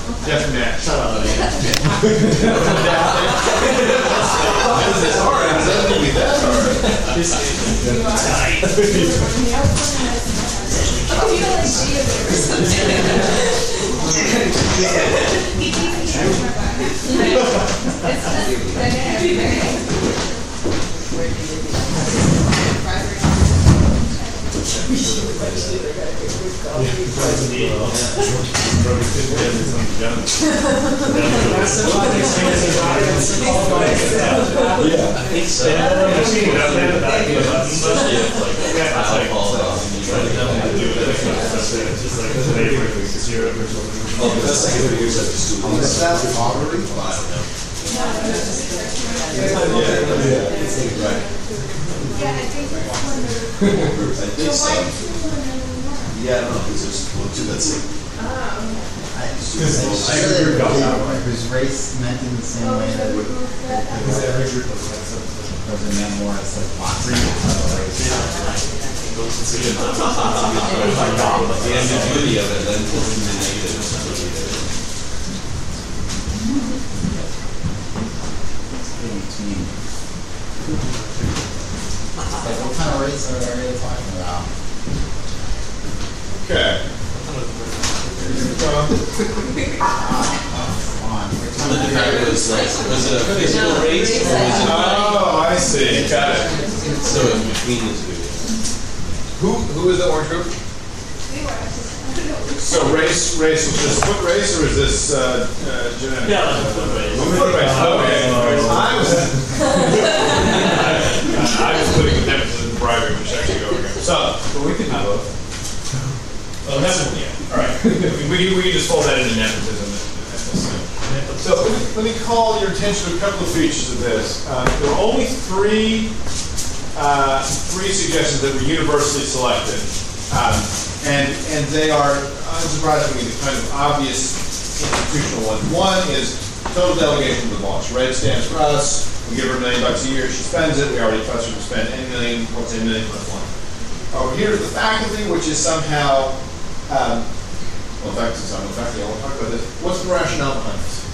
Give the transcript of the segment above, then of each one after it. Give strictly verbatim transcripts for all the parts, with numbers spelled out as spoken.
Jeff Nash. Shut up. This is hard. It doesn't be that hard. This is tight. Oh, you know, like she is there or something. Yeah, I don't know, because there's one, two, that's it. Was race meant in the same way that there's a memoir that says boxing? The ambiguity of it then pulls in the negative. Like, what kind of race are they talking about? Okay. Was, like, was it a physical race or was it? Oh, I see. Got it. So in between the two. Who who is the orange group? So race race was this foot race or is this uh, uh, genetic? Yeah, like foot race. Foot race. Okay. I was I was putting the emphasis in bribery, which actually go over here. So Well, we could do both. oh, that's yeah. All right. we can, we can just fold that into nepotism. So let me, let me call your attention to a couple of features of this. Uh, there were only three uh, three suggestions that were universally selected, um, and and they are unsurprisingly the kind of obvious institutional ones. One is total delegation to the boss. Red stands for us. We give her a million bucks a year. She spends it. We already trust her to spend any million. What's a million plus one? Over here is the faculty, which is somehow. Um, well, in fact, since I'm the faculty, I want to talk about this. What's the rationale behind this?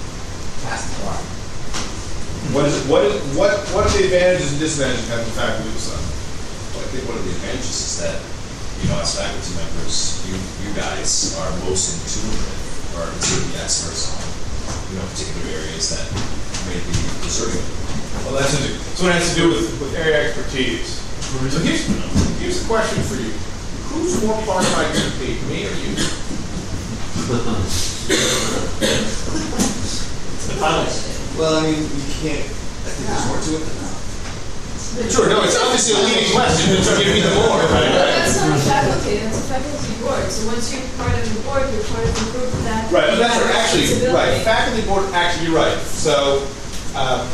What is it, what is what what are the advantages and disadvantages of having the faculty decide? Well, I think one of the advantages is that, you know, as faculty members, you you guys are most in tune with or consider the experts on, you know, particular areas that may be deserving. Well, that's it. So it has to do with, with area expertise. So here's here's the question for you: who's more part of my group, me or you? Well, I mean, you can't. I think there's more to it than that. Sure. No, it's obviously a leading question. It's give me the more. Right? That's not a faculty, that's a faculty board. So once you're part of the board, you're part of the group that. Right. But that's right. Actually, responsibility. right. Faculty board. Actually, you're right. So. Um,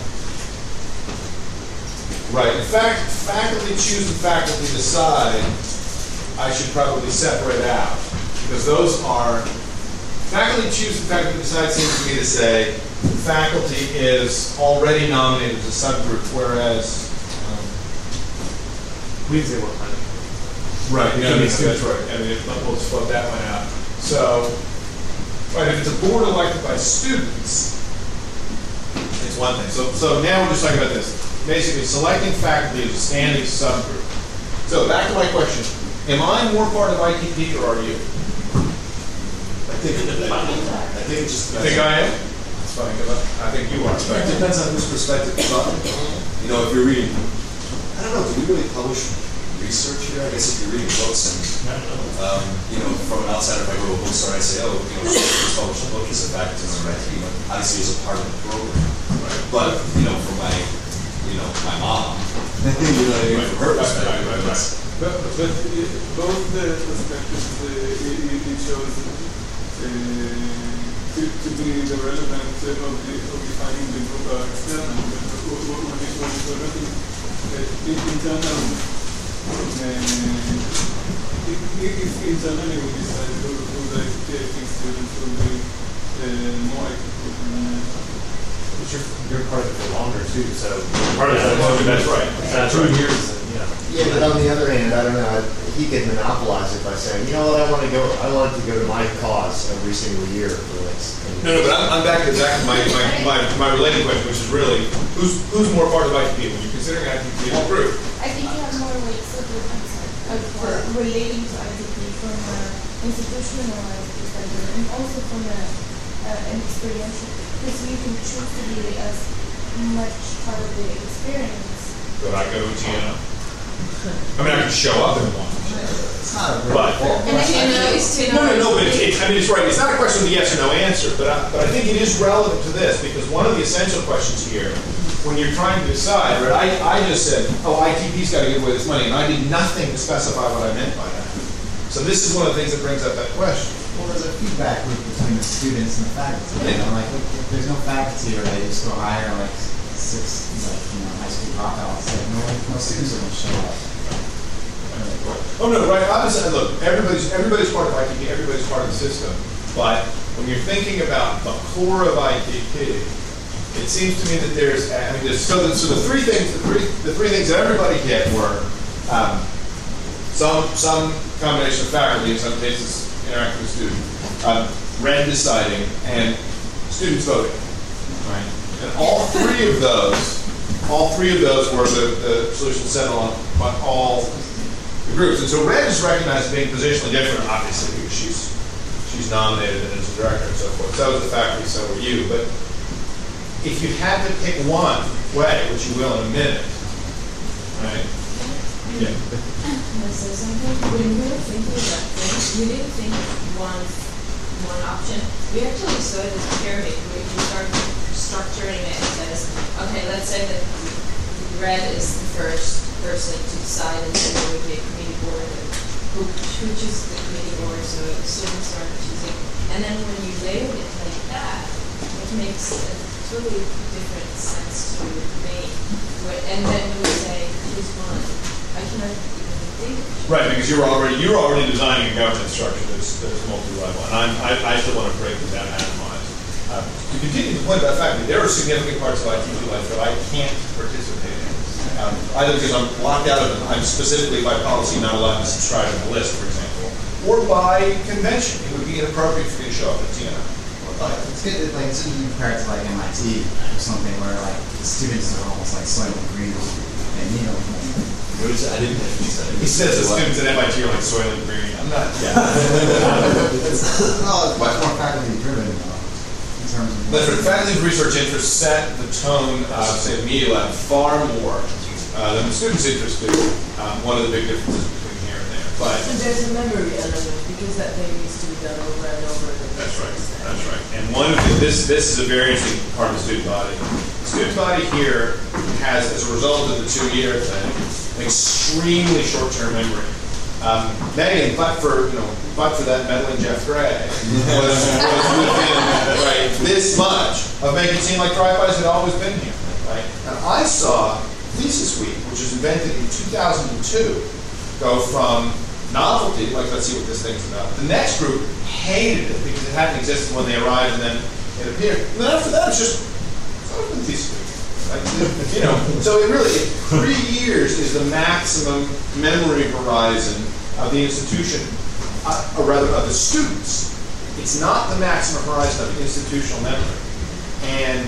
Right. In fact, faculty choose and faculty decide. I should probably separate out because those are faculty choose and faculty decide seems to me to say faculty is already nominated as a subgroup, whereas um, We didn't say what kind. right, yeah, that's, that's right. I mean, we'll just float that one out. So, right, if it's a board elected by students, it's one thing. So, so now we're just talking about this. Basically, selecting faculty is a standing subgroup. So back to my question. Am I more part of I T P or are you? I think, I think it just You depends. think I am? That's funny, because I, I think you are. It depends on whose perspective you're talking about. You know, if you're reading, I don't know, do we really publish research here? I guess if you're reading books and, um, you know, from an outsider, if I go to a bookstore, I say, oh, you know, this published a book is a fact, it's a right, you know, obviously it's a part of the program. Right. But, you know, for my, you know, my mom, you know, what I mean, for her perspective, Right, right, right. it's- But, but it, both the perspectives, uh, it, it shows uh, to, to be the relevant uh, of, the, of defining the group are external. What, what, what is what is already uh, internal. Uh, if, if internally we decide to do the taking students will be uh, more equitable. But you're, you're part of it for longer too, so part of Yeah, that. that's right. That's two years, and, yeah. Yeah, but on the other hand, I don't know, he T can monopolize it by saying, you know what, I want to go, I want to go to my cause every single year for this. No, no, but I'm, I'm back to exactly my, my, my, my related question, which is really, who's who's more part of I T P when you're considering I T P as a group? I think you have more ways of, uh, for relating to I T P from an institutionalized perspective and also from a, uh, an experiential, because you can choose to be as much part of the experience. Could I go to T N O? I mean, I could show up in one. It's not a real But- And if you know, it's to No, no, no, but it's, it's, I mean, it's right. It's not a question of the yes or no answer, but I, but I think it is relevant to this because one of the essential questions here, when you're trying to decide, right, I, I just said, oh, I T P's got to give away this money, and I did nothing to specify what I meant by that. So this is one of the things that brings up that question. Well, there's a feedback loop between the students and the faculty. You know, like if, if there's no faculty or they just go hire like six, like you know, high school dropouts, like no, no students are going to show up. Oh no, right. Obviously, look, everybody's everybody's part of I T P, everybody's part of the system. But when you're thinking about the core of I T P, it seems to me that there's, I mean, there's so the, so the three things, the three the three things that everybody get were um, some some combination of faculty, in some cases interacting with students, um, red deciding, and students voting. Right. And all three of those, all three of those were the, the solution set on by all the groups. And so Red is recognized as being positionally different, obviously, because she's she's nominated and is a director and so forth. So was the faculty, so were you. But if you had to pick one way, which you will in a minute, right? Yeah. Can I say something? When we were thinking about things, we didn't think one one option. We actually saw this pyramid where you start structuring it as, okay, let's say that Red is the first person to decide, and then there would be a committee board who, who chooses the committee board, so the students are choosing. And then when you layer it like that, it makes a totally different sense to me. And then we say, choose one. I cannot even think. Right, because you're already you're already designing a governance structure that's, that's multi-level, and I'm, I, I still want to break it down and atomize. Uh, to continue the point about the fact that there are significant parts of I T P life that I can't participate in. Um, either because I'm locked out of them, I'm specifically by policy not allowed to subscribe to the list, for example, or by convention. It would be inappropriate for me to show up at T N O. Like, it's good, that, like, it's even compared to like M I T or something where like the students are almost like soil and green, and you know. What is it? I didn't know what he said. He says the students at M I T are like soil and green. I'm not. Yeah. it's, no, it's much more faculty driven though, in terms of. That's right. Faculty's research interests set the tone of, say, the Media Lab far more uh, than the students' interests do. Um, one of the big differences between here and there. But And there's a memory element because that thing needs to be done over and over again. that's right. That's right. And one of the, this this is a very interesting part of the student body. The student body here has, as a result of the two-year thing, an extremely short-term memory. Um, Megan, but for you know, but for that meddling Jeff Gray, was, was within right this much of making it seem like drive-bys had always been here. Right. And I saw Thesis Week, which was invented in two thousand two, go from novelty, like let's see what this thing's about. The next group hated it because it hadn't existed when they arrived, and then it appeared. And then after that, it's just it's always been Thesis Week. Like, you know, so it really, three years is the maximum memory horizon of the institution, uh, or rather of the students. It's not the maximum horizon of institutional memory. And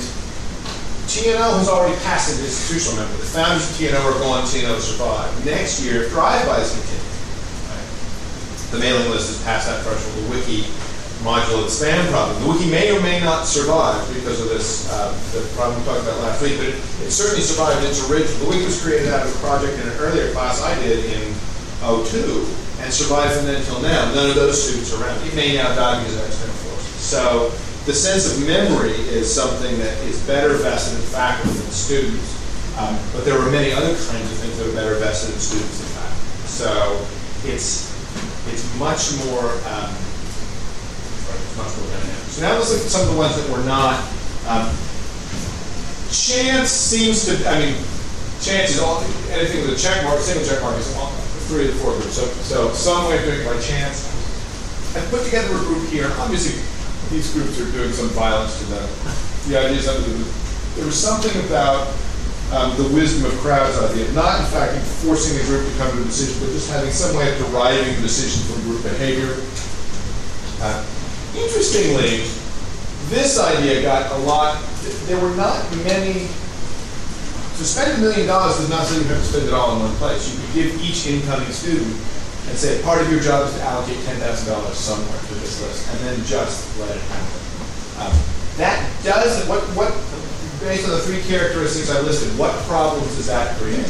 T N O has already passed into institutional memory. The founders of T N O are gone, T N O survived. Next year, if drive-bys continue, right, the mailing list has passed that threshold. The wiki module its spam problem. The wiki may or may not survive because of this, uh, the problem we talked about last week, but it, it certainly survived its original. The wiki was created out of a project in an earlier class I did in oh two and survived from then until now. None of those students are around. It may now die because of external forces. So the sense of memory is something that is better vested in faculty than students. Um, but there are many other kinds of things that are better vested in students than faculty. So it's, it's much more, um, much more dynamic. So now let's look at some of the ones that were not. Um, chance seems to, I mean, chance is all, anything with a check mark, single check mark is all, three of the four groups. So, so some way of doing it by chance. I put together a group here. Obviously, these groups are doing some violence to the, the ideas under the, there was something about um, the wisdom of crowds idea. Not, in fact, forcing a group to come to a decision, but just having some way of deriving the decision from group behavior. Uh, interestingly, this idea got a lot, there were not many, to spend a million dollars does not mean you have to spend it all in one place. You could give each incoming student and say, part of your job is to allocate ten thousand dollars somewhere to this list, and then just let it happen. Um, that does, what, what, based on the three characteristics I listed, what problems does that create?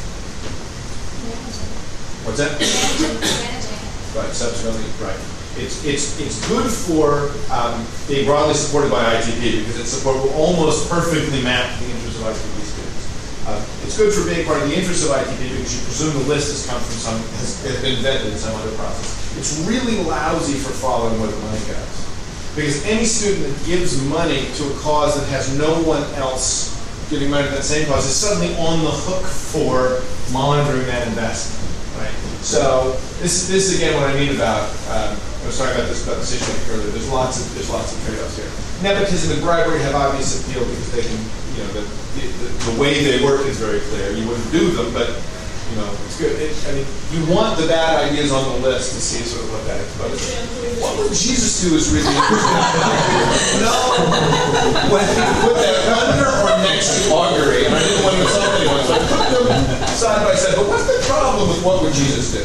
What's that? Right, subsequently, right. It's, it's, it's good for um, being broadly supported by I T P because its support will almost perfectly map the interests of I T P students. Uh, it's good for being part of the interests of I T P because you presume the list has come from some, has, has been invented in some other process. It's really lousy for following where the money goes. Because any student that gives money to a cause that has no one else giving money to that same cause is suddenly on the hook for monitoring that investment. Right? So this, this is again what I mean about, um, I was talking about this about decision making earlier. There's lots of there's lots of trade-offs here. Nepotism and bribery have obvious appeal because they can, you know, the the, the, the way they work is very clear. You wouldn't do them, but you know, it's good. It, I mean, you want the bad ideas on the list to see sort of what that exposes. What would Jesus do is really interesting. No, when you put that under or next to augury, and I didn't want to insult anyone, so I put them side by side. But what's the problem with what would Jesus do?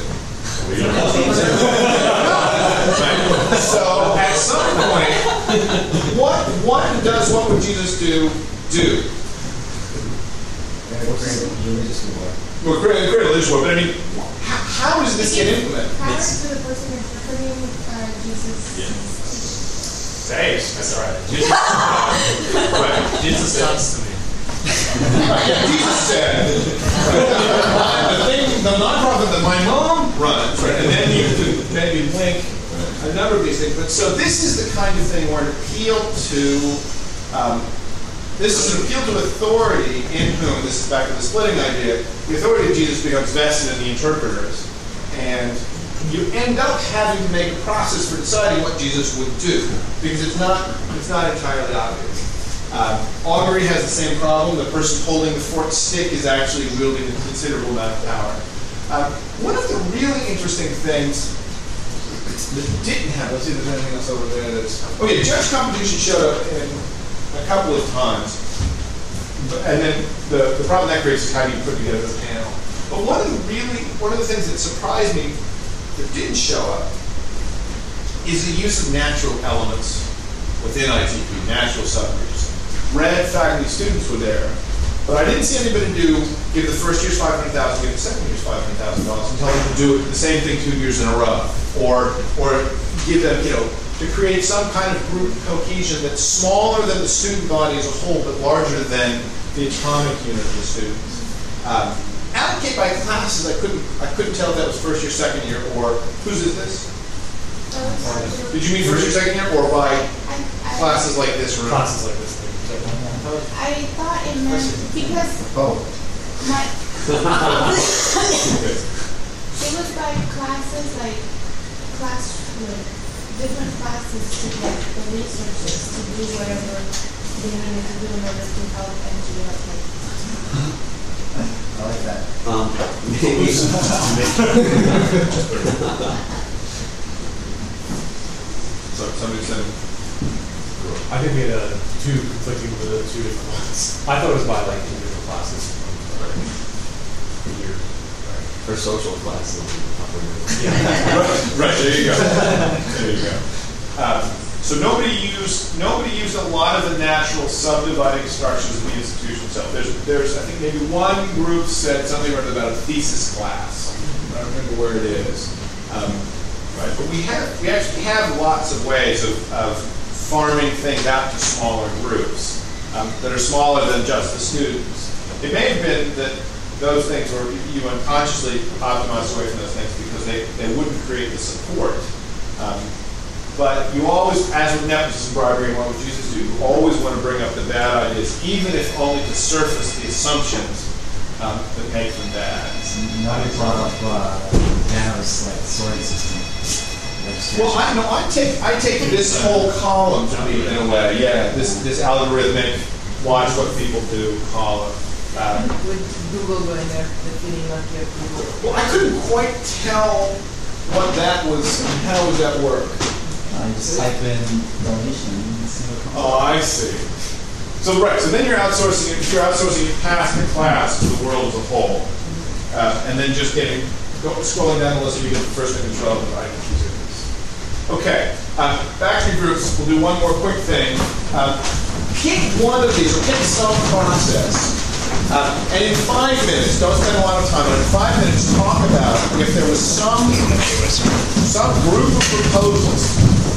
So at some point, what what does what would Jesus do do? Well, create, create a religious war, but I mean, how, how does this get implemented? Power to the person interpreting uh, Jesus. Yeah. Saves. That's all right. Jesus, right. Jesus talks to me. Right, yeah, Jesus said, right, the thing, the nonprofit that my mom runs, right, and then you could maybe link a number of these things. But so this is the kind of thing where an appeal to um, this is an appeal to authority in whom, this is back to the splitting idea, the authority of Jesus becomes vested in the interpreters. And you end up having to make a process for deciding what Jesus would do, because it's not, it's not entirely obvious. Um, augury has the same problem. The person holding the forked stick is actually wielding a considerable amount of power. Um, one of the really interesting things that didn't have, let's see if there's anything else over there that's, oh yeah, judge competition showed up in a couple of times. And then the, the problem that creates is how do you put together the panel. But one of the really, one of the things that surprised me that didn't show up is the use of natural elements within I T P, natural subgroups. Red faculty students were there, but I didn't see anybody do, give the first year's five hundred thousand dollars, give the second year's five hundred thousand dollars, and tell them to do it the same thing two years in a row. Or, or give them, you know, to create some kind of group cohesion that's smaller than the student body as a whole, but larger than the atomic unit of the students. Um, allocate by classes, I couldn't, I couldn't tell if that was first year, second year, or whose is this? Uh, Did you mean first year, second year, or by I, I, classes like this room? Classes like this thing. I thought it meant because Oh. my it was by classes, like class like different classes to get the researchers to do whatever they needed to do in order to help and to help like I like that. Um, maybe. So somebody said, I think we had uh, two conflicting with the two different ones. I thought it was by like individual classes. Year. Or social classes. Yeah. right, right, there you go. There you go. Um, so nobody used nobody used a lot of the natural subdividing structures of the institution itself. There's, there's I think maybe one group said something about a thesis class. I don't remember where it is. Um, right, but we have we actually have lots of ways of, of farming things out to smaller groups um, that are smaller than just the students. It may have been that those things were you unconsciously optimized away from those things because they, they wouldn't create the support. Um, but you always, as with nepotism, bribery, and what would Jesus do, you always want to bring up the bad ideas, even if only to surface the assumptions um, that make them bad. Nobody brought up uh, Nano's like sorting system. Well, I know. I take I take this whole column to be in a way. Yeah, this this algorithmic watch what people do column. Uh, With Google going there, the feeling like you have Google. well, I couldn't quite tell what that was, how does that work? I just type in donation and see what comes up. Oh, I see. So, right, so then you're outsourcing it, you're outsourcing it past the class to the world as a whole. Uh, and then just getting, go, scrolling down the list, you get the first thing that's relevant, I can choose it. Okay, um, back to groups, we'll do one more quick thing. Um, pick one of these, or pick some process. Uh, and in five minutes, don't spend a lot of time, but in five minutes, talk about if there was some, some group of proposals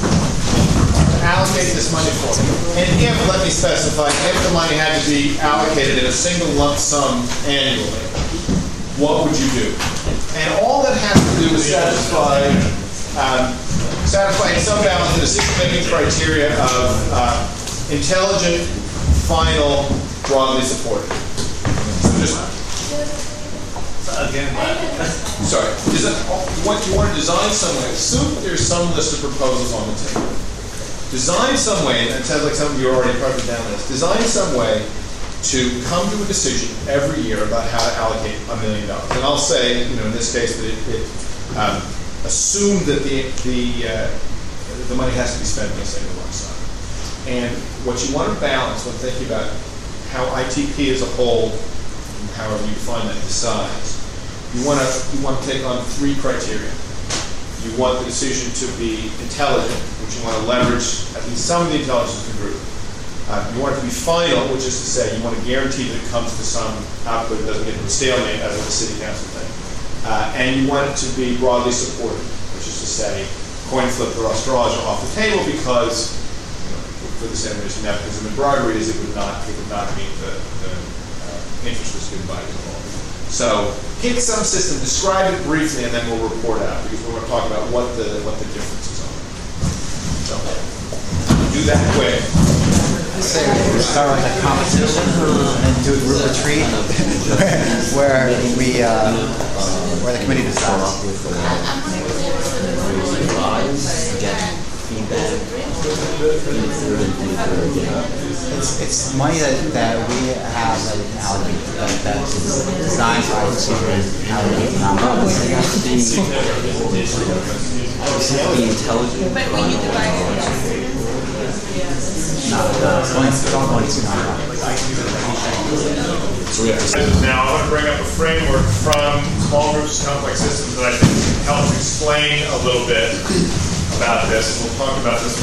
allocate this money for. And if, let me specify, if the money had to be allocated in a single lump sum annually, what would you do? And all that has to do is satisfy, um, satisfy in some balance the decision-making criteria of uh, intelligent, final, broadly supported. So just, Again, sorry, is that, what you want to design some way, assume that there's some list of proposals on the table. Design some way, and it sounds like some of you are already probably down this, design some way to come to a decision every year about how to allocate a million dollars. And I'll say, you know, in this case, that it, it um, assume that the the, uh, the money has to be spent in a single lump sum. And what you want to balance when thinking about how I T P as a whole, however you define that, decides, you want to you want to take on three criteria. You want the decision to be intelligent, which you want to leverage at least some of the intelligence of the group. Uh, you want it to be final, which is to say you want to guarantee that it comes to some output that doesn't get to a stalemate as with the city council thing. Uh, and you want it to be broadly supported, which is to say coin flip or straws are off the table because, you know, for the same reason nepotism and bribery is it would not it would not meet the, the uh, interest of the student body as a whole. So pick some system, describe it briefly, and then we'll report out because we're going to talk about what the what the differences are. So do that quick. Say we start with a competition and do a group retreat where we uh, where the committee decides. It's, it's money that, that we have that we can allocate that, that is designed by the student and allocate to nonprofits. It has to be intelligent. But when you divide it, No, no, it's going to don't go into nonprofits. Now, I want to bring up a framework from small groups to complex systems that I think helps explain a little bit about this. We'll talk about this.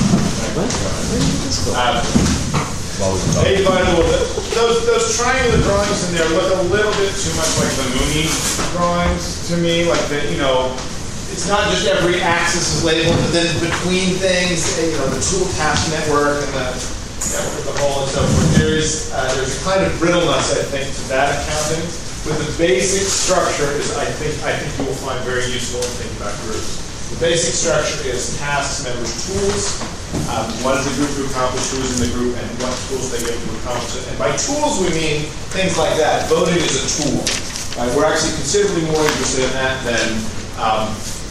Uh, hey, by the way, those, those triangular drawings in there look a little bit too much like the Mooney drawings to me. Like the, you know, it's not just every axis is labeled, but then between things, you know, the tool task network and the network of the whole and so forth. There's uh, there's a kind of brittleness, I think, to that accounting. But the basic structure is, I think, I think you will find very useful in thinking about groups. The basic structure is tasks, members, tools. Um, what is the group to accomplish? Who is in the group, and what tools they get to accomplish it. And by tools, we mean things like that. Voting is a tool. Right? We're actually considerably more interested in that than um,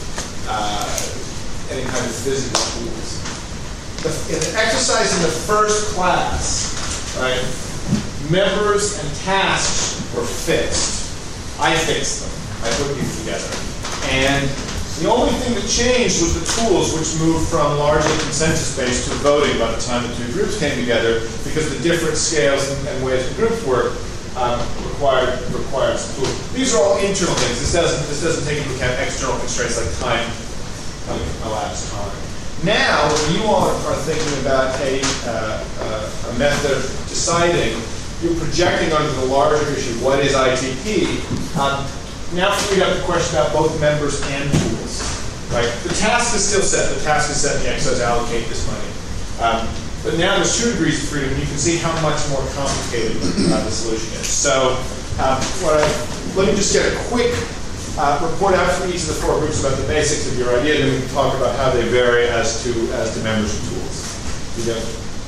uh, any kind of physical tools. The, in the exercise in the first class, right, members and tasks were fixed. I fixed them. I put these together. And the only thing that changed was the tools, which moved from largely consensus-based to voting by the time the two groups came together, because the different scales and, and ways the groups work um, required required some tools. These are all internal things. This doesn't this doesn't take into account external constraints like time, like elapsed time. Now, when you all are thinking about a uh, uh, a method of deciding, you're projecting onto the larger issue. What is I T P? Um, Now we have the question about both members and tools, right? The task is still set. The task is set in the exercise, allocate this money. Um, but now there's two degrees of freedom, and you can see how much more complicated uh, the solution is. So um, what I, let me just get a quick uh, report out from each of the four groups about the basics of your idea, and then we can talk about how they vary as to as to members and tools. You go.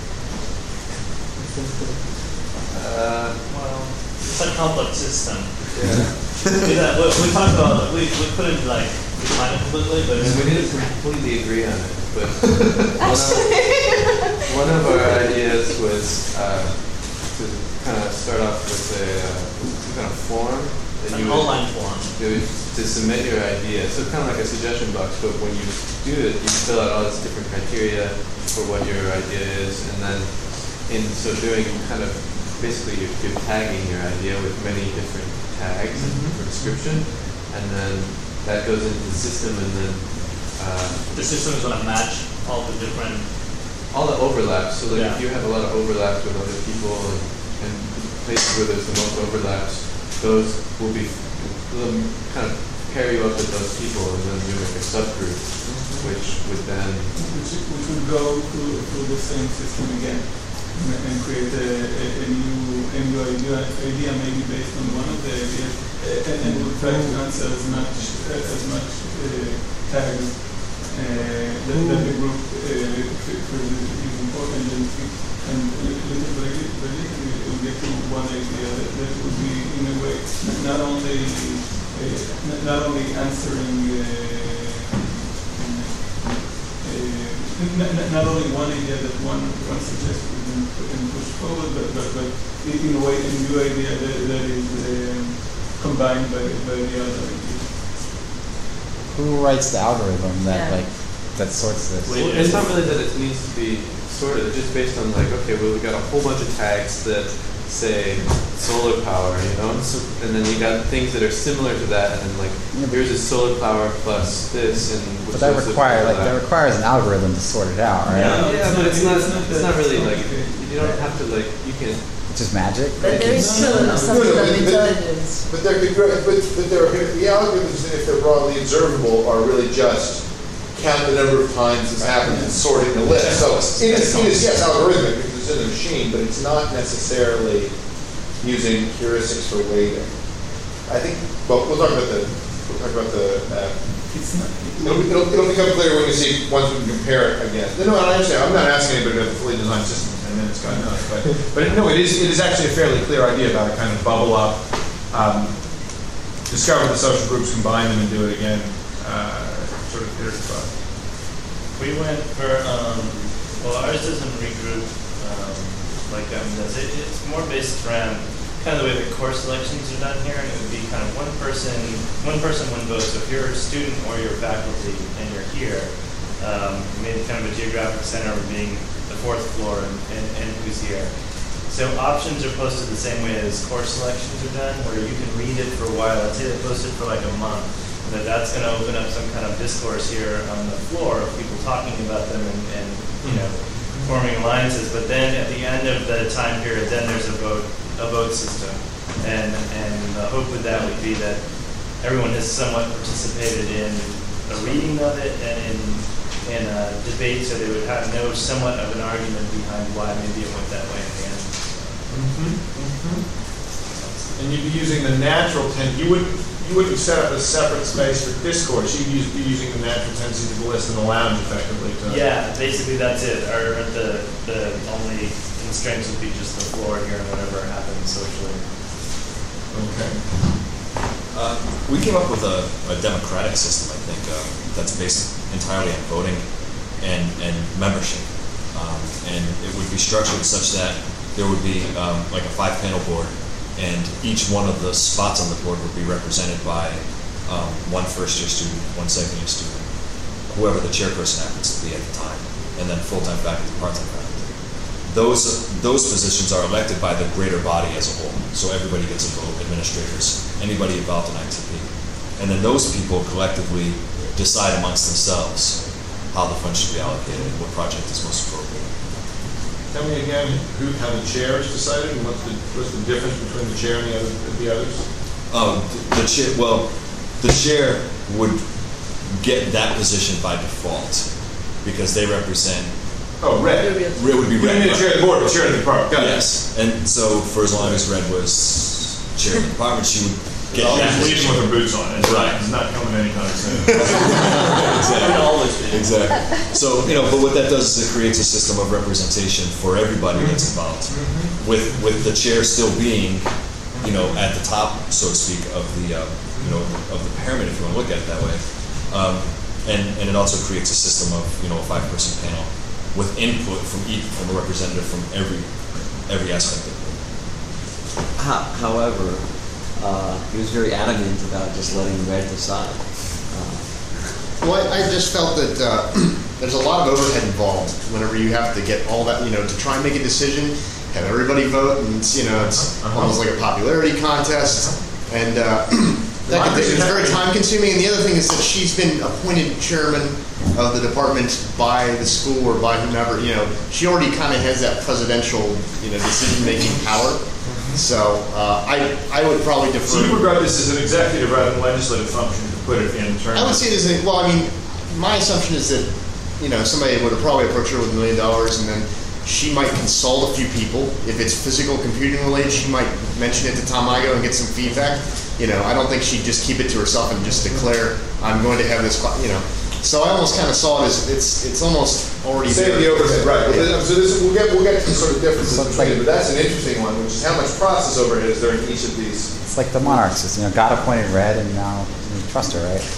Uh, well, it's a complex system. Yeah. Yeah, we, we talked about we we couldn't like define it completely, but we didn't completely agree on it. But one, of, one of our ideas was uh, to kind of start off with a uh, some kind of form that An you would online form. do to submit your idea. So it's kind of like a suggestion box, but when you do it, you fill out all these different criteria for what your idea is, and then in so doing, you kind of basically you're, you're tagging your idea with many different tags Mm-hmm. for description, and then that goes into the system, and then uh, The system is going to match all the different. all the overlaps. So like Yeah. if you have a lot of overlaps with other people and, and places where there's the most overlaps, those will be will kind of pair you up with those people, and then you make a subgroup, which would then Which, which would go through, through the same system again and, and create a, a, a new a new idea, idea maybe based on one of the ideas, uh, and, and we'll try to answer as much uh, as much uh, tags uh, that, that the group uh, feels is important, and, and little by little by little we'll get to one idea that, that would be in a way not only uh, not, not only answering. Uh, Not, not, not only one idea that one one suggested and, and push forward, but, but, but in a way a new idea that, that is um, combined by, by the other ideas. Who writes the algorithm that Yeah. like that sorts this? Well, it's not really that it needs to be sorted. It's just based on like, okay, well, we got a whole bunch of tags that say solar power, you know, so, and then you got things that are similar to that, and then like here's a solar power plus this, and But that requires like that requires an algorithm to sort it out, right? Yeah, yeah, but it's not. It's not It's not really that like complicated. you don't have to like you can. It's just magic. But there is still No, no, some no, sort of but- intelligence. But they're, but, but they're, the algorithms, if they're broadly observable, are really just count the number of times it's happened and sort it in a list. So it is, it is, yes, algorithmic because it's in the machine, but it's not necessarily using heuristics for weighting. I think, well, we'll talk about the, we'll talk about the, uh, It's not. it'll, it'll, it'll become clear when you see, once we can compare it again. No, no, I understand, I'm not asking anybody to have a fully designed system in ten minutes, God knows, but, but no, it is, it is actually a fairly clear idea about it, kind of bubble up, um, discover the social groups, combine them and do it again, uh, sort of iterative process. We went for, um, well, ours doesn't regroup um, like um, does. It, it's more based around kind of the way the course selections are done here, and it would be kind of one person, one person, one vote. So if you're a student or you're faculty and you're here, um, we made kind of a geographic center of being the fourth floor and, and, and who's here. So options are posted the same way as course selections are done, where you can read it for a while. I'd say they're posted for like a month. That that's going to open up some kind of discourse here on the floor of people talking about them and, and you know, forming alliances. But then at the end of the time period, then there's a vote, a vote system, and and the hope with that would be that everyone has somewhat participated in a reading of it and in in a debate, so they would have know somewhat of an argument behind why maybe it went that way in the end. Mm-hmm. Mm-hmm. And you'd be using the natural ten. You wouldn't. You wouldn't set up a separate space for discourse. You'd use, be using the natural tendencies of the list in the lounge, effectively. To Yeah, basically that's it. Or or the the only constraints would be just the floor here and whatever happens socially. Okay. Uh, we came up with a, a democratic system, I think, uh, that's based entirely on voting and, and membership. Um, and it would be structured such that there would be um, like a five-panel board, and each one of the spots on the board would be represented by um, one first-year student, one second-year student, whoever the chairperson happens to be at the time, and then full-time faculty, part-time faculty. Those those positions are elected by the greater body as a whole, so everybody gets a vote, administrators, anybody involved in I T P. And then those people collectively decide amongst themselves how the funds should be allocated and what project is most appropriate. Tell me again who, how the chair is decided, and what's the what's the difference between the chair and the other the others? Um, the chair, well, the chair would get that position by default because they represent. Oh, Red. Red would be You Red. mean the chair of the board, the chair of the department. Got it. Yes, and so for as long as Red was chair of the department, she would get She's that leaving position. with her boots on. It's Right. It's not coming anytime soon. Exactly. Always be. Exactly. So, you know, but what that does is it creates a system of representation for everybody that's involved, with with the chair still being, you know, at the top, so to speak, of the, uh, you know, of the pyramid, if you want to look at it that way. Um, and and it also creates a system of, you know, a five-person panel with input from each from a representative from every every aspect of it. How Ho- However, uh, he was very adamant about just letting Red decide. Uh, Well, I, I just felt that uh, there's a lot of overhead involved whenever you have to get all that, you know, to try and make a decision, have everybody vote, and it's, you know, it's almost like a popularity contest, and uh, that can, it's very time consuming. And the other thing is that she's been appointed chairman of the department by the school or by whomever, you know, she already kind of has that presidential, you know, decision making power. So uh, I I would probably defer. So you regard this as an executive rather than legislative function, to put it in terms. I would see it as a, well, I mean, my assumption is that, you know, somebody would have probably approached her with a million dollars, and then she might consult a few people. If it's physical computing related, she might mention it to Tom Igo and get some feedback. You know, I don't think she'd just keep it to herself and just declare, I'm going to have this, cl-, you know. So I almost kind of saw it as, it's it's almost already Save there. the overhead, right. Well, Yeah. then, so this, we'll get, we'll get to the sort of differences So it's between like- it, but that's an interesting one, which is how much process overhead is there in each of these? It's like the monarch system. You know, God appointed Red, and now you trust her, right?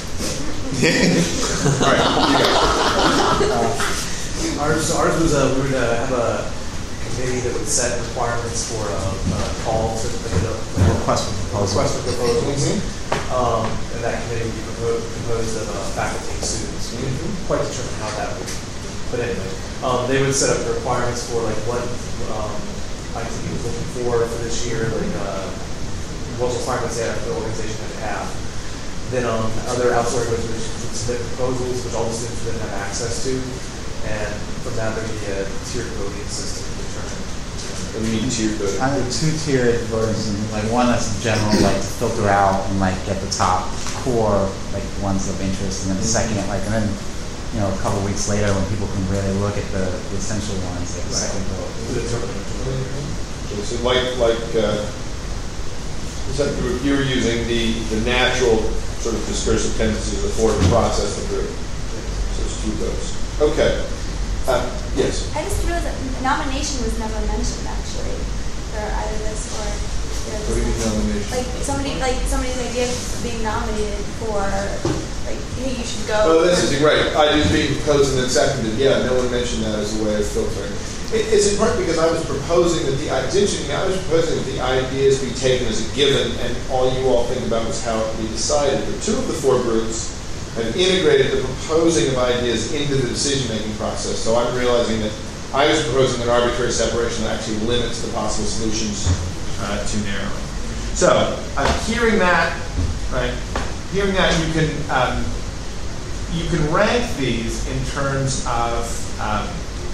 All right, you got it. Ours, ours was uh, we would uh, have a committee that would set requirements for a, a call to make a Request for proposal. request for proposals. Mhm. Um, and that committee would be composed, composed of uh, faculty and students. We didn't quite determine how that would, but anyway, um, they would set up the requirements for like what um, I T was looking for for this year, like uh, what requirements they have the organization had to have. Then um, other outsourcing would would submit proposals, which all the students would then have access to, and from that there would be a tiered voting system to determine. What do you mean tiered voting? Kind of two-tiered voting system, like one that's general, like to filter out and like get the top core, like ones of interest, and then the second, like, and then, you know, a couple of weeks later when people can really look at the, the essential ones, like the second vote. Okay, so like, like, uh, so you were using the, the natural sort of discursive tendencies of the forward process of the, so it's two votes. Okay. Uh, yes. I just realized that nomination was never mentioned actually for either this or the other. What do you mean nomination? Like somebody, like somebody's idea of being nominated for, like, hey, you should go. Oh, this is right. I just being proposed and then seconded. Yeah, no one mentioned that as a way of filtering. It, it's in part because I was proposing that the it's interesting. I was proposing that the ideas be taken as a given, and all you all think about was how it be decided. But two of the four groups have integrated the proposing of ideas into the decision-making process. So I'm realizing that I was proposing an arbitrary separation that actually limits the possible solutions uh, too narrowly. So I'm hearing that, right? Hearing that, you can um, you can rank these in terms of um,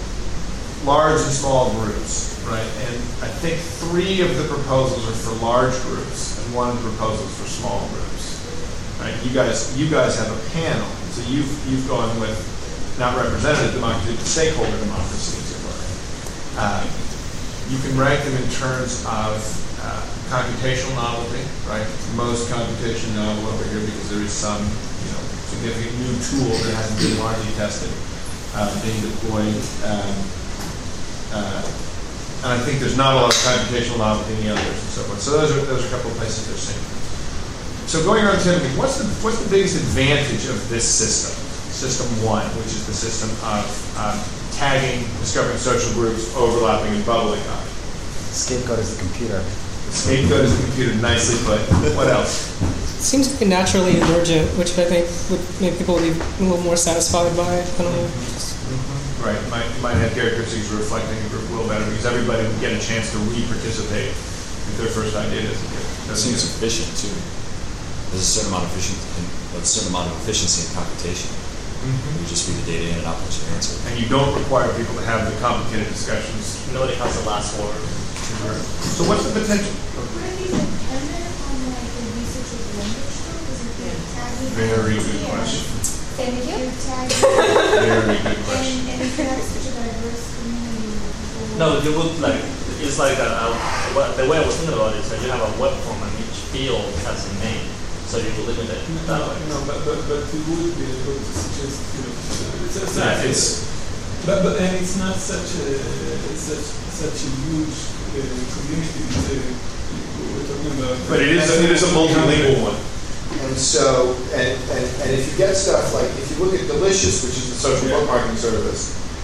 large and small groups, right? And I think three of the proposals are for large groups, and one of the proposals for small groups. Right? You guys, you guys have a panel, so you've you've gone with not representative democracy, but stakeholder democracy, as it were. Uh, you can rank them in terms of uh, computational novelty, right? Most computation novel over here because there is some, you know, significant new tool that hasn't been widely tested uh, being deployed. Um, uh, and I think there's not a lot of computational novelty in the others and so forth. So those are those are a couple of places they're saying. So going around Timothy, what's the what's the biggest advantage of this system? System one, which is the system of um, tagging, discovering social groups, overlapping, and bubbling up. Scapegoat is the computer. The scapegoat is the computer, nicely put. What else? It seems to be naturally emergent, which I think would make people be a little more satisfied by it. I don't know. Mm-hmm. Right, might might have characteristics reflecting the group a little better because everybody would get a chance to re-participate if their first idea doesn't get. It seems efficient too. There's a certain amount of efficiency, a certain amount of efficiency in computation. Mm-hmm. You just read the data in and output your answer. And you don't require people to have the complicated discussions. Nobody has the last word. So what's the potential? Would it be dependent on like the research of the language though? Is it the tagging? Very good question. Thank you. Your tagging. Very good question. And, and if you have such a diverse community of people. No, you would like, it's like, a, a, what- the way I was thinking about it is that you have a web form and each field has a name. So you will limit it that way. No, but, but, but you would be able to suggest, you know, it's, it's, Yeah, it's- but, but, and it's not such a, such, such a huge uh, community, it's a, we're talking about. But it is a, it is a multilingual one. And so, and, and, and if you get stuff like, if you look at Delicious, which is the social bookmarking service,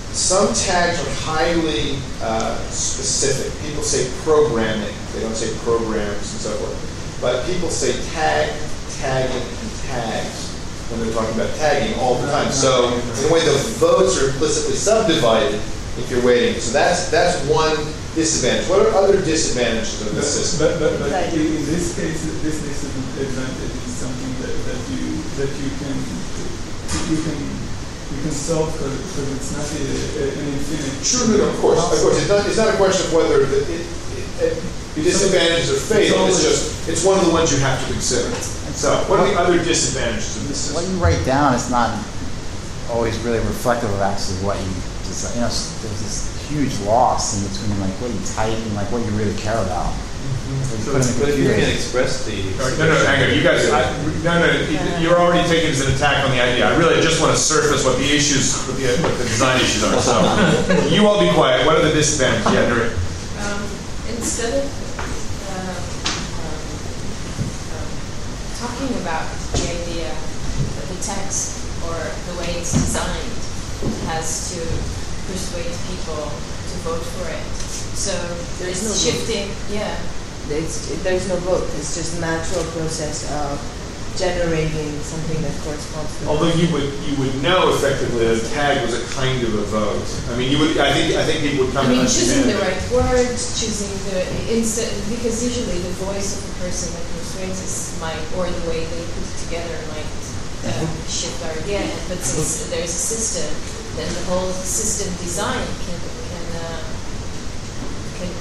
some tags are highly uh, specific. People say programming, they don't say programs and so forth. But people say tag, tagging, and tags when they're talking about tagging all the time. So in a way, the votes are implicitly subdivided if you're waiting. So that's that's one disadvantage. What are other disadvantages of this system? But, but, but in this case, this disadvantage is something that, that you that you can you can you can solve because it's not a, a, an infinite. Sure, no, no, of course, of course. It's not, it's not a question of whether the, it, it, it, the disadvantages are fatal. It's just it's one of the ones you have to consider. And so, what are the other disadvantages of this system? What you write down is not always really reflective of actually what you decide. You know, there's this huge loss in between like what you type and like what you really care about. Mm-hmm. So, but if you can express the right, no, no, hang on, you guys, I, no, no, you're already taking this as an attack on the idea. I really just want to surface what the issues, what the, what the design issues are. So, you all be quiet. What are the disadvantages? Yeah, Nuri. Um, instead of uh, um, um, talking about the idea that the text or the way it's designed has to persuade people to vote for it. So There's it's no shifting, vote. yeah. It's, it, there's no vote. It's just a natural process of generating something that corresponds to. Although you would you would know effectively that a tag was a kind of a vote. I mean, you would. I think I think people would come I mean, to choosing understand. the right words, choosing the instead because usually the voice of the person that persuades us might, or the way they put it together might uh, shift our idea. But since there's a system, then the whole system design can can uh, can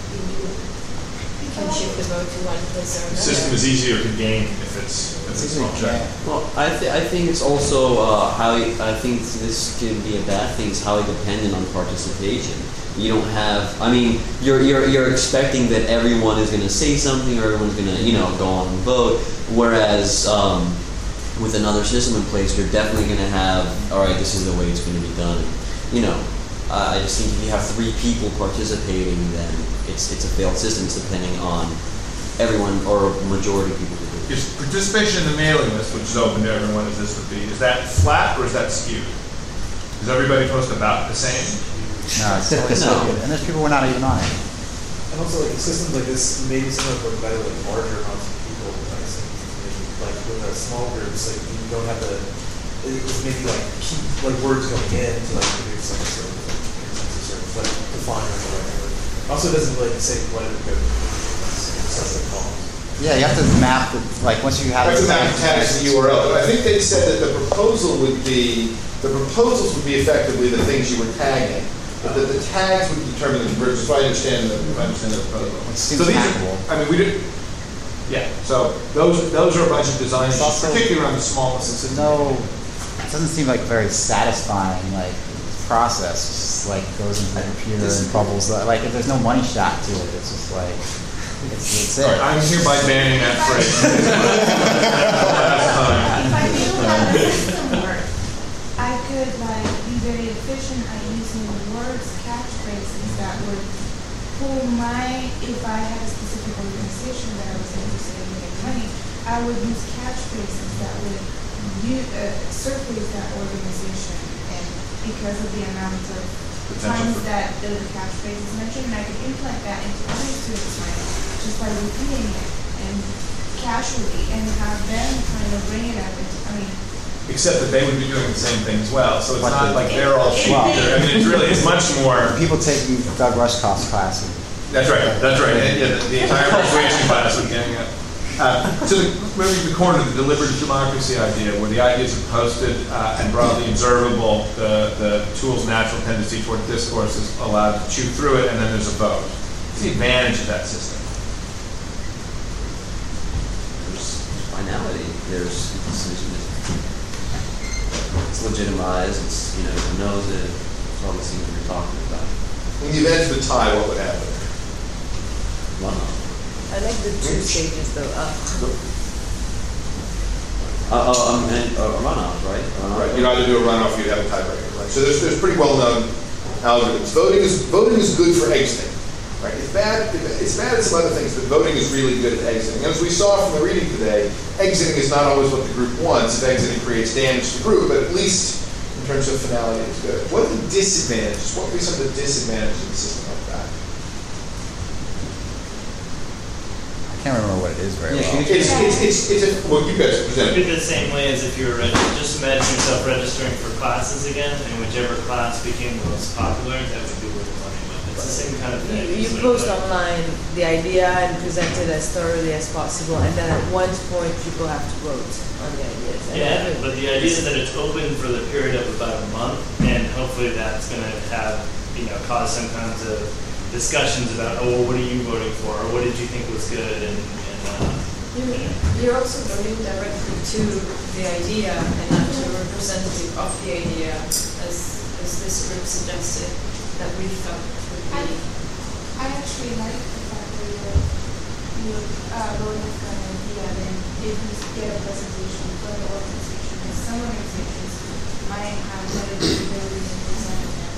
can shift the vote to one place or The another. system is easier to gain if it's if it's objective. Well, I, th- I think it's also uh, highly, I think this can be a bad thing, it's highly dependent on participation. You don't have, I mean, you're, you're, you're expecting that everyone is going to say something or everyone's going to, you know, go on and vote, whereas um, with another system in place, you're definitely going to have, all right, this is the way it's going to be done. You know, uh, I just think if you have three people participating, then it's it's a failed system. It's depending on everyone or a majority of people to do it. Is participation in the mailing list, which is open to everyone as this would be, is that flat or is that skewed? Is everybody post about the same? No, it's always No. skewed. And there's people who are not even on it. And also, like, systems like this may be somewhat work better with larger amounts of people. Like, so, like with a small groups, like you don't have to. It, it's maybe like keep like words going in to like produce like a certain, like, like define or whatever. Also, it doesn't like say what it would go. Separate columns. Yeah, you have to map the, like once you have That's the a map tags the U R L. But I think they said that the proposal would be, the proposals would be effectively the things you were tagging. But that the tags would determine the conversions, so I understand the, if I understand the proposal. It seems So these are- hackable. I mean, we did, yeah, so those, those are a bunch of design It's issues, also- particularly around the smallness of There's system. no, it doesn't seem like very satisfying, like, process. It's just like goes into the computer and bubbles. Like, if there's no money shot to it, it's just like, it's, it's it. All right, I'm hereby banning that phrase. Last time. If I knew how the system worked, I could like be very efficient at using words, catchphrases that would pull my, if I had a specific organization that I was interested in getting money, I would use catchphrases that would use, uh, surface that organization, and because of the amount of times that the catchphrase is mentioned, and I could implement that into other students' minds just by repeating it and casually, and have them kind of bring it up into, I mean, Except that they would be doing the same thing as well, so it's But not the- like they're all cheap Well- either. I mean, it's really, it's much more, People taking Doug Rushkoff's class. that's right, that's right, and, yeah, the, the entire persuasion class would gang up. Uh, to the, moving to the corner, the deliberative democracy idea, where the ideas are posted uh, and broadly observable, the, the tool's natural tendency toward discourse is allowed to chew through it, and then there's a vote. What's the advantage of that system? There's finality. There's it's, it's legitimized. It's, you know, everyone knows it. It's all the things we're talking about. In the event of a tie, what would happen? Runoff. I like the two stages though. Uh, Uh, oh, um, and uh, a runoff, right? A runoff. Right, you'd either do a runoff, or you'd have a tiebreaker. Right? So there's, there's pretty well-known algorithms. Voting is voting is good for exiting. Right? It's bad. It's bad at some other things, but voting is really good at exiting. As we saw from the reading today, exiting is not always what the group wants. If exiting creates damage to the group, but at least in terms of finality is good. What are the disadvantages? What would be some of the disadvantages of a system like that? I can't remember what it is very Yeah, well. it's, it's, it's, it's a, well, you guys present It'd it. be the same way as if you were reg- just imagine yourself registering for classes again, and whichever class became the most popular, that would be where the money went. It's the same kind of thing. You, you Sort of post like- online the idea and present it as thoroughly as possible, and then at one point people have to vote on the ideas. And Yeah, every- but the idea is that it's open for the period of about a month, and hopefully that's going to have, you know, cause some kinds of discussions about, oh, well, what are you voting for, or what did you think was good, and, and uh, You're, you're also voting directly to the idea and not to a representative of the idea, as, as this group suggested, that we thought would I, be. I actually like the fact that you're, you're uh, voting for an idea, then if you get a presentation from the organization, and some organizations might have better capability in presenting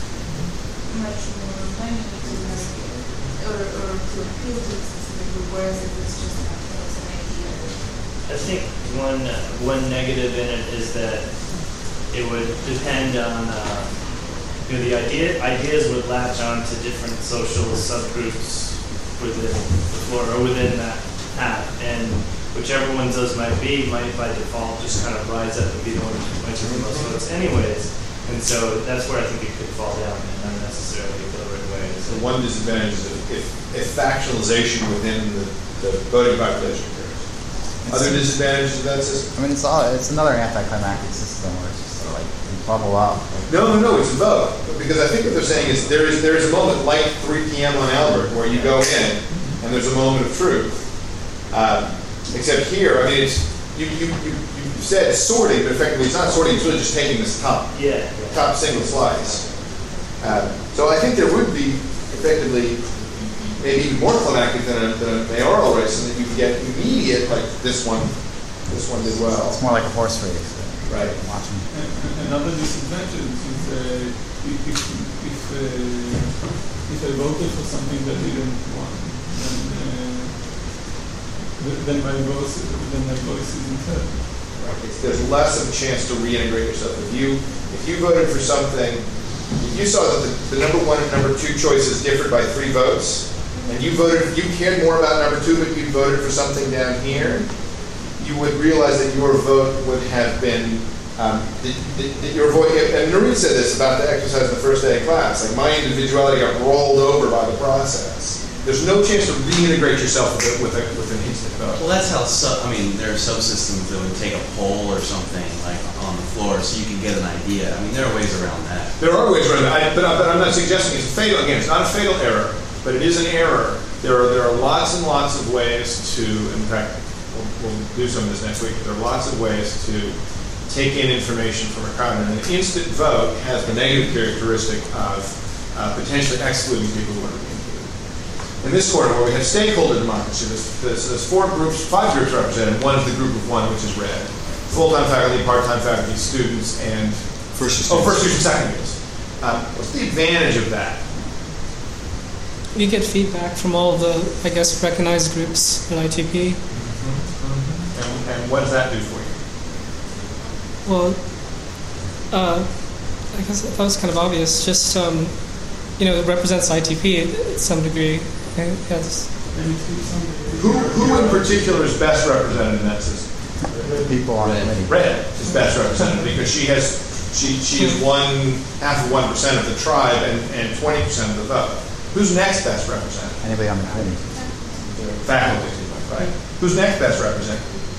much more money to like, or, or to appeal to a specific group, whereas if it's just about it's an idea. I think one uh, one negative in it is that it would depend on uh, you know the idea ideas would latch on to different social subgroups within the floor or within that app, and whichever ones those might be might by default just kind of rise up and be the one that might get the most votes anyways. And so that's where I think it could fall down and not necessarily go the right way. So one disadvantage is if, if factionalization within the, the voting population occurs. Other disadvantages of that system? I mean, it's all it's another anticlimactic system where it's just like you bubble up. Like, No, no, no, it's a vote. Because I think what they're saying is there is there is a moment like three p m on Albert where you go in and there's a moment of truth. Um, except here, I mean, it's you you you, you said sorting, but effectively it's not sorting. It's really just taking this top Yeah. top single slice. Um, so I think there would be effectively maybe even more climactic than a, than a mayoral race, and that you can get immediate like this one. This one did well. it's more like a horse race. Right. Watching. And- and Another disadvantage is uh, if, if, if, uh, if I voted for something that didn't want, then, uh, th- then my voice, then my voice isn't heard. Right. It's, there's less of a chance to reintegrate yourself. If you if you voted for something, if you saw that the, the number one and number two choices differed by three votes, and you voted, you cared more about number two, but you voted for something down here, you would realize that your vote would have been, um, that, that, that your vote, and Noreen said this about the exercise in the first day of class, like my individuality got rolled over by the process. There's no chance to reintegrate yourself with, a, with, a, with an instant vote. Well, that's how, sub, I mean, there are subsystems that would take a poll or something like on the floor so you can get an idea. I mean, there are ways around that. There are ways around that, I, but, I, but I'm not suggesting it's a fatal, again, it's not a fatal error, but it is an error. There are, there are lots and lots of ways to, in fact, we'll, we'll do some of this next week, but there are lots of ways to take in information from a crowd. And an instant vote has the negative characteristic of uh, potentially excluding people who want to be included. In this corner, where we have stakeholder democracy, there's, there's, there's four groups, five groups represented. One is the group of one, which is red. Full-time faculty, part-time faculty, students, and First year oh, students. first years and second years. Um, what's the advantage of that? You get feedback from all the, I guess, recognized groups in I T P. And, and what does that do for you? Well, uh, I guess that was kind of obvious. Just, um, you know, it represents I T P at some degree. And yes. Who, who in particular is best represented in that system? People on the committee. Red is best represented because she has she she is one half of one percent of the tribe and and twenty percent of the vote. Who's next best represented? Anybody on the committee. Faculty, right? Who's next best represented?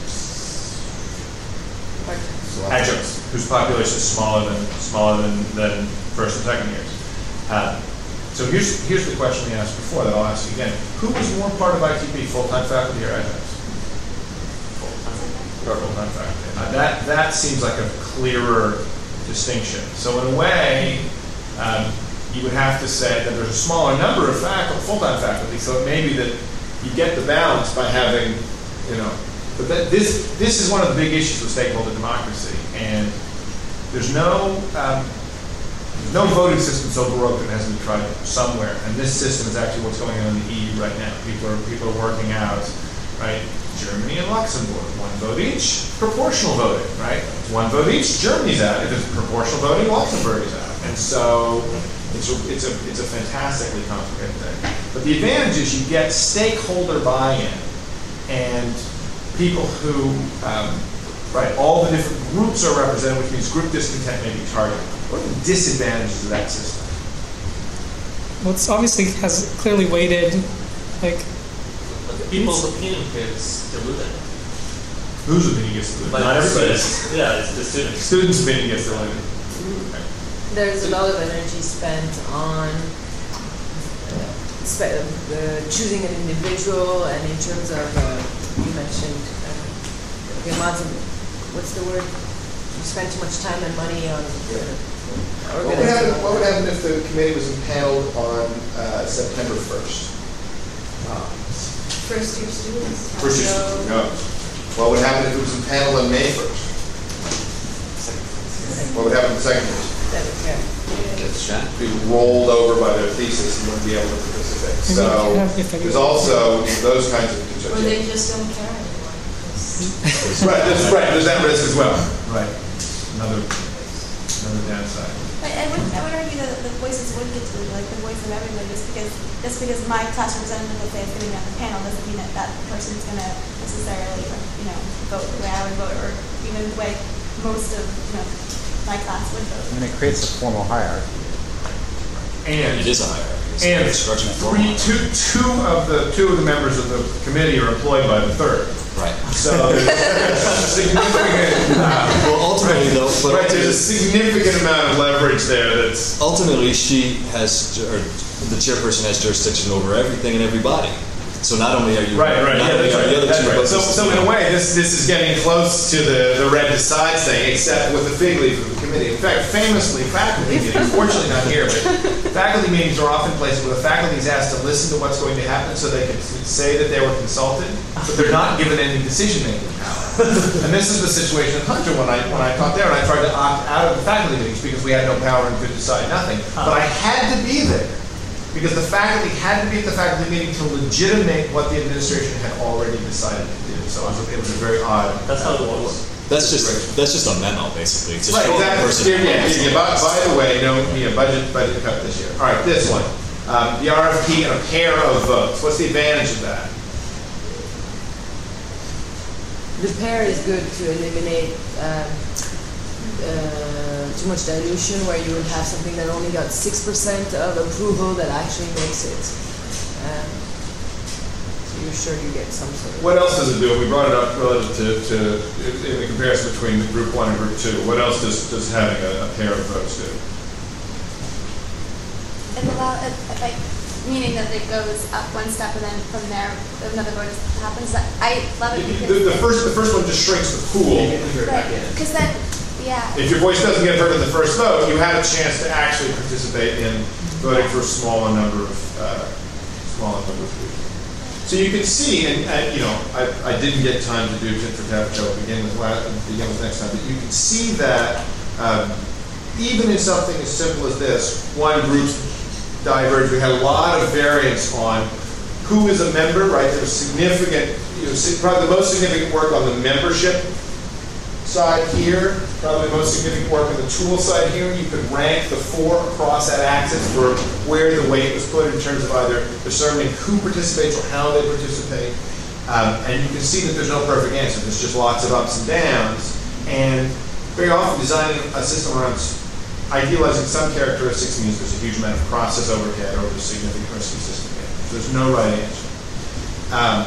Adjuncts, whose population is smaller than smaller than, than first and second years. Uh, so here's here's the question we asked before that I'll ask you again: who was more part of I T P, full-time faculty or adjuncts? Full-time, full-time faculty. Uh, that that seems like a clearer distinction. So in a way, um, you would have to say that there's a smaller number of faculty, full-time faculty. So it may be that you get the balance by having, you know. But that, this this is one of the big issues with stakeholder democracy, and there's no um, there's no voting system so baroque that hasn't been tried somewhere. And this system is actually what's going on in the E U right now. People are people are working out right? Germany and Luxembourg, one vote each, proportional voting, right? One vote each, Germany's out. If it's proportional voting, Luxembourg is out. And so it's a, it's a, it's a fantastically complicated thing. But the advantage is you get stakeholder buy-in and people who, um, right, all the different groups are represented, which means group discontent may be targeted. What are the disadvantages of that system? Well, it's obviously has clearly weighted, like. People's opinion gets diluted. Whose opinion gets diluted? Like Not everybody's. students. Yeah, it's the students. Students' opinion gets diluted. Okay. There's a lot of energy spent on uh, spe- uh, choosing an individual, and in terms of, uh, you mentioned uh, the amount of, what's the word? You spend too much time and money on uh, What would happen, what would happen if the committee was impaneled on uh, September first? First year students. have First year no- students, no. What would happen if it was impaneled on May first? What would happen in the second year? Be rolled over by their thesis and wouldn't be able to participate. Maybe So you have- if there's anyone- also those kinds of Or concerns. they just don't care anymore. Right, there's, right, there's that risk as well. Right. Another, another downside. I, I would, I would argue that the voices would get to like the voice of everyone, just because just because my class representative, let's say, is going to be on the panel, doesn't mean that that person's going to necessarily, you know, vote the way I would vote, or even the way most of you know my class would vote. I mean, it creates a formal hierarchy. And It is a hierarchy. It's And a structure of three, two, two of the two of the members of the committee are employed by the third. Right. So there's a significant. Uh, Well, ultimately, though, but right, there's a significant amount of leverage there. That's ultimately she has, or the chairperson has jurisdiction over everything and everybody. So not only are you right, right. not Yeah, only that's are right. the other That's two, right. but So, this- so in a way, this this is getting close to the the red decides thing, except with the fig leaf of the committee. In fact, famously, faculty meetings, unfortunately not here, but faculty meetings are often places where the faculty is asked to listen to what's going to happen, so they can say that they were consulted, but they're not given any decision-making power. And this is the situation at Hunter when I when I taught there, and I tried to opt out of the faculty meetings because we had no power and could decide nothing. But I had to be there because the faculty had to be at the faculty meeting to legitimate what the administration had already decided to do. So it was, it was a very odd. That's how it was. That's just that's just a memo, basically. It's a Right, short exactly. person. Yeah, yeah, yeah, yeah. By, by the way, no, yeah, budget budget cut this year. All right, this one, um, the R F P and a pair of votes. What's the advantage of that? The pair is good to eliminate um, uh, too much dilution, where you would have something that only got six percent of approval that actually makes it. Um, so you're sure you get some sort of. What else does it do? We brought it up relative to, to in the comparison between group one and group two. What else does, does having a, a pair of votes do? It allow, it, like, meaning that it goes up one step and then from there another vote happens. That I love it because The, the first the first one just shrinks the pool. because then yeah. If your voice doesn't get heard in the first vote, you have a chance to actually participate in voting for a smaller number of uh, smaller number of people. So you can see, and uh, you know, I, I didn't get time to do tit for tat, which I'll begin with last, begin with next time. But you can see that um, even in something as simple as this, one group's diverged. We had a lot of variance on who is a member. Right, there was significant, you know, probably the most significant work on the membership side here, probably the most significant work on the tool side here. You could rank the four across that axis for where the weight was put in terms of either discerning who participates or how they participate. Um, and you can see that there's no perfect answer. There's just lots of ups and downs. And very often designing a system around idealizing some characteristics means there's a huge amount of process overhead or there's significant risk in system failure. There's no right answer. Um,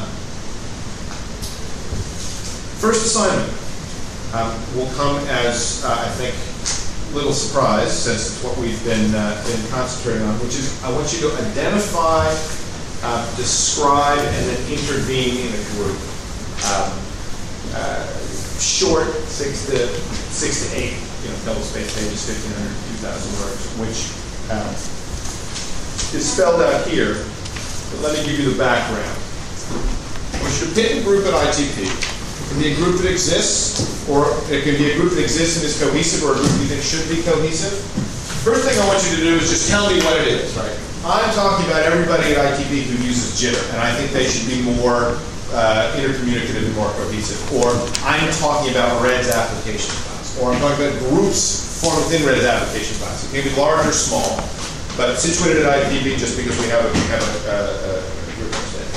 first assignment. Um, will come as, uh, I think, little surprise, since it's what we've been, uh, been concentrating on, which is I want you to identify, uh, describe, and then intervene in a group. Um, uh, short, six to six to eight, you know, double-spaced pages, fifteen hundred, two thousand words, which um, is spelled out here. But let me give you the background. We should pick a group at I T P. It can be a group that exists, or it can be a group that exists and is cohesive, or a group you think should be cohesive. First thing I want you to do is just tell me what it is, right? I'm talking about everybody at I T P who uses Jitter, and I think they should be more uh, intercommunicative and more cohesive. Or I'm talking about Red's application class. Or I'm talking about groups formed within Red's application class. It can be large or small, but situated at I P V just because we have a, we have a, a, a group instead.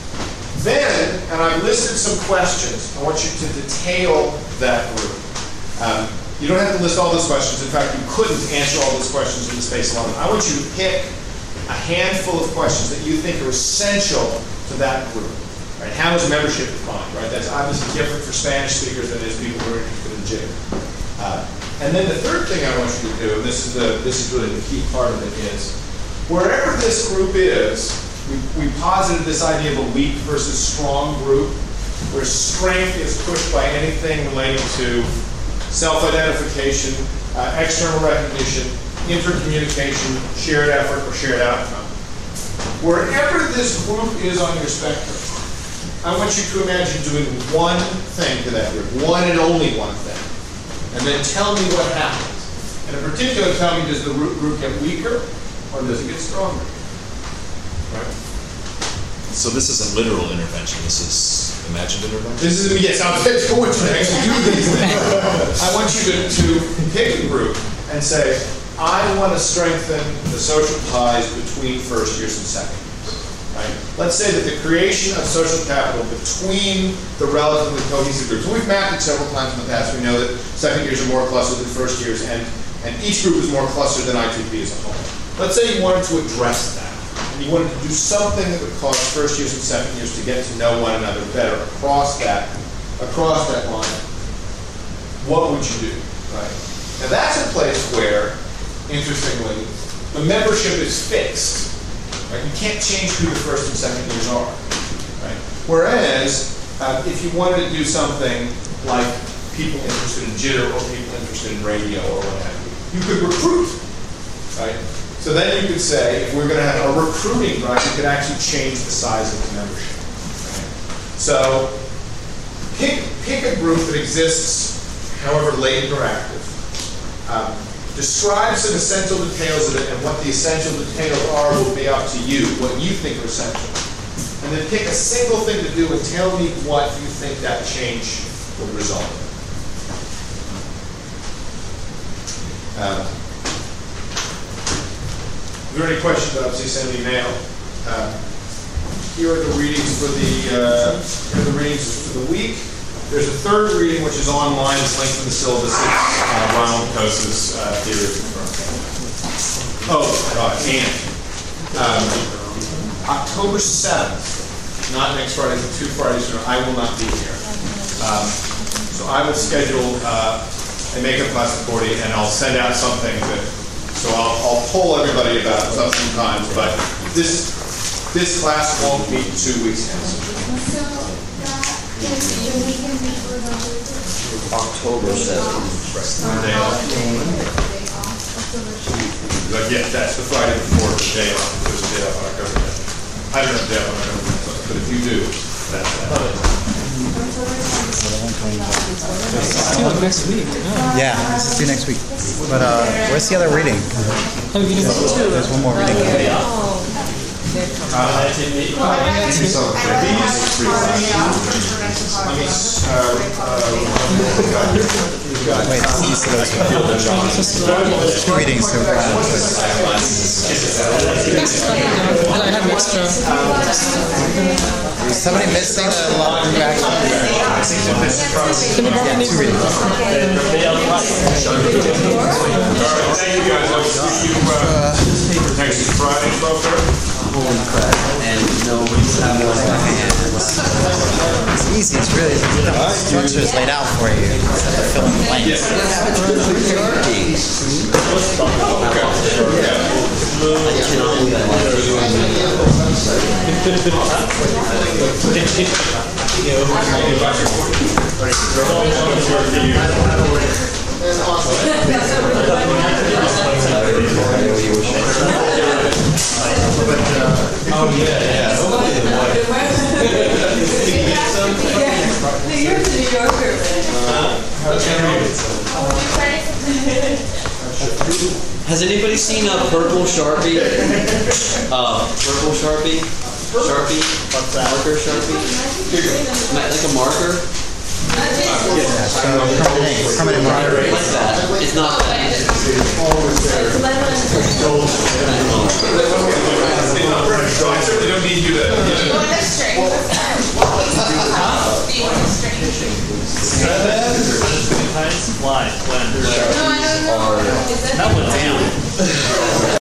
Then, and I've listed some questions, I want you to detail that group. Um, you don't have to list all those questions. In fact, you couldn't answer all those questions in the space alone. I want you to pick a handful of questions that you think are essential to that group. Right? How is membership defined? Right? That's obviously different for Spanish speakers than it is people who are interested in jitter. Uh, and then the third thing I want you to do, and this is the this is really the key part of it, is wherever this group is, we, we posited this idea of a weak versus strong group, where strength is pushed by anything relating to self-identification, uh, external recognition, intercommunication, shared effort, or shared outcome. Wherever this group is on your spectrum, I want you to imagine doing one thing to that group, one and only one thing, and then tell me what happens. And in particular, tell me, does the group get weaker or does it get stronger? Right? So this isn't literal intervention, this is imagined intervention? This is, yes, I was going to actually do these things. I want you to, to pick a group and say, I want to strengthen the social ties between first years and second years. Right? Let's say that the creation of social capital between the relatively cohesive groups, and we've mapped it several times in the past, we know that second years are more clustered than first years, and, and each group is more clustered than I T P as a whole. Let's say you wanted to address that, and you wanted to do something that would cause first years and second years to get to know one another better across that, across that line. What would you do? Right? Now that's a place where, interestingly, the membership is fixed. Right? You can't change who the first and second years are. Right? Whereas, uh, if you wanted to do something like people interested in jitter or people interested in radio or what have you, you could recruit. Right? So then you could say, if we're going to have a recruiting drive, you could actually change the size of the membership. Right? So pick, pick a group that exists, however latent or active. Um, describe some essential details of it, and what the essential details are will be up to you, what you think are essential. And then pick a single thing to do and tell me what you think that change would result in. Um, if there are any questions, obviously send me an email. Uh, here are the readings for the uh, here are the readings for the week. There's a third reading which is online. It's linked in the syllabus. It's uh, Ronald Coase's uh, theory of confirmation. Oh, God, and um, October seventh, not next Friday, but two Fridays from now, I will not be here. Um, so I will schedule uh, a makeup class at forty, and I'll send out something that. So I'll, I'll poll everybody about it sometimes, but this this class won't meet two weeks hence. October seventh. But yeah, that's the Friday before the day off. There's a day off on October tenth. I don't have a day off on October tenth, but if you do, that's that. Oh, next week. Oh. Yeah, this is due next week. But uh, where's the other reading? Oh, you didn't do There's one more reading. Uh, these, Wait, these are those two readings. So, I have extra. is somebody missing a lot of reaction? Yeah, two readings. Thank you guys. I'll see you uh, next Friday, twelve thirty. Holy crap. And nobody's having one in hands. It's easy. It's really the structure is laid out for you. Except for fill in the blanks. Oh yeah, yeah. Hopefully the You're the New Yorker, Has anybody seen a purple Sharpie? Uh, purple Sharpie? Sharpie? Marker Sharpie? Ma- Like a marker? Yeah, so permanent, permanent marker. Like that. It's not that. So I certainly don't need you to. Do you want a string? Do you want a string? Why? When? No, I don't know. Or Is that? That went down.